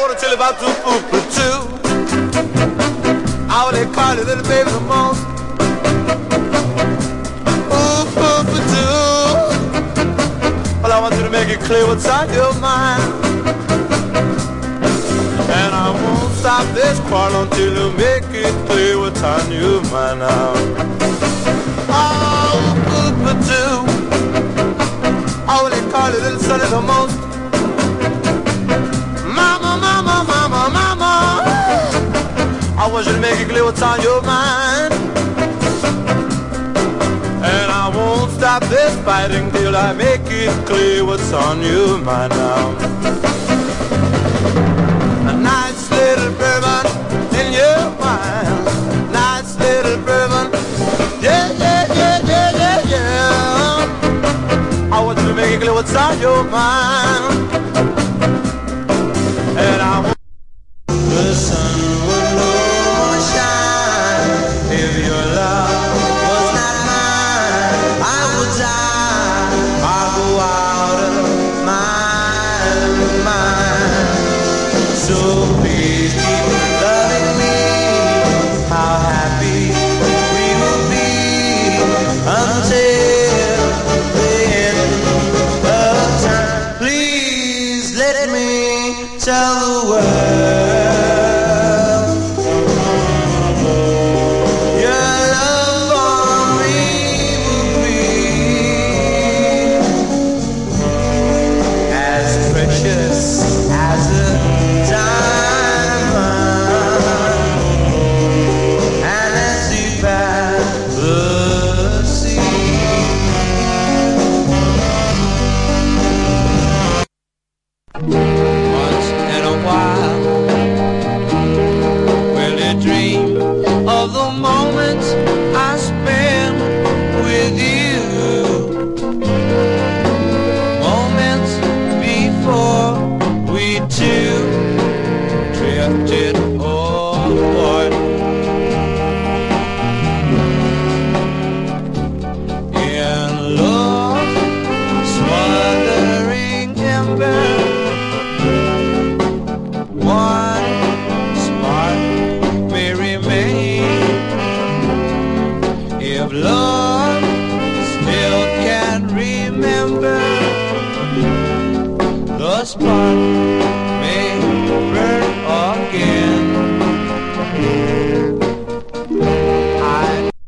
gonna tell you about two people too. How they call it little baby the most. Ooh, people too. Well, I want you to make it clear what's on your mind. And I won't stop this quarrel until you make it clear what's on your mind now. Oh, people too. How they call it little son of the most. Mama, mama, mama, mama, I want you to make it clear what's on your mind. And I won't stop this fighting till I make it clear what's on your mind now. A nice little bourbon in your mind. Nice little bourbon. Yeah, yeah, yeah, yeah, yeah, yeah. I want you to make it clear what's on your mind. And I want the sun will no shine if your love was not mine. I would die. I'll go out of my mind. So please keep loving me. How happy we will be until the end of time. Please let me tell the world your love for me will be as precious as a diamond and as deep as the sea. Once in a while, will you dream of the moments I spend with you? Moments before we two drifted apart. In love's smothering ember, one spark may remain. If love still can't remember, the spark may burn again.